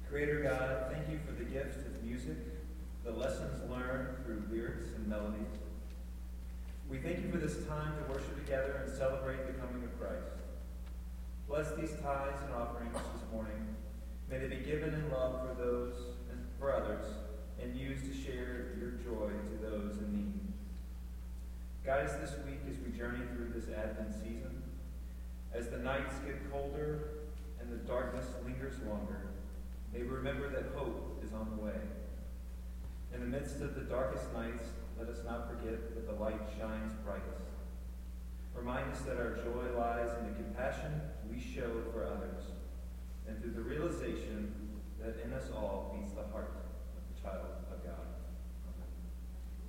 Creator God, thank you for the gift of music, the lessons learned through lyrics and melodies. We thank you for this time to worship together and celebrate the coming of Christ. Bless these tithes and offerings this morning. May they be given in love for those and for others, and used to share your joy to those in need. Guide us this week as we journey through this Advent season. As the nights get colder and the darkness lingers longer, may we remember that hope is on the way. In the midst of the darkest nights, let us not forget that the light shines brightest. Remind us that our joy lies in the compassion we show for others, and through the realization that in us all beats the heart of the child of God.